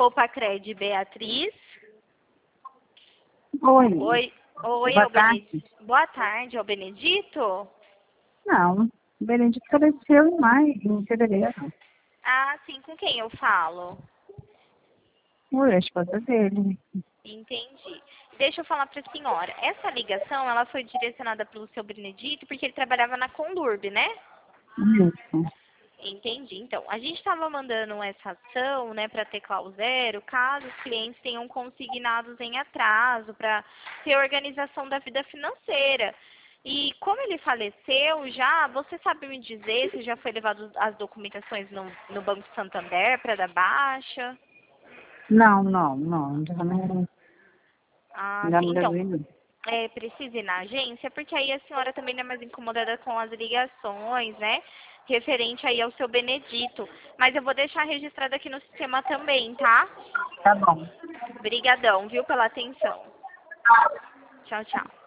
Poupacred, Beatriz. Oi. Oi, Boa tarde. Boa tarde, é o Benedito? Não, o Benedito faleceu em maio, em fevereiro. Ah, sim, com quem eu falo? Oi, a esposa dele. Entendi. Deixa eu falar para a senhora. Essa ligação, ela foi direcionada pelo seu Benedito porque ele trabalhava na Condurb, né? Isso. Entendi. Então, a gente estava mandando essa ação, né, para Teclau Zero, caso os clientes tenham consignados em atraso para ter organização da vida financeira. E como ele faleceu já, você sabe me dizer se já foi levado as documentações no Banco Santander para dar baixa? Não. Ah, Já sim. não Então, levei, não. precisa ir na agência, porque aí a senhora também não é mais incomodada com as ligações, né? Referente aí ao seu Benedito. Mas eu vou deixar registrado aqui no sistema também, tá? Tá bom. Obrigadão, viu, pela atenção. Tchau, tchau.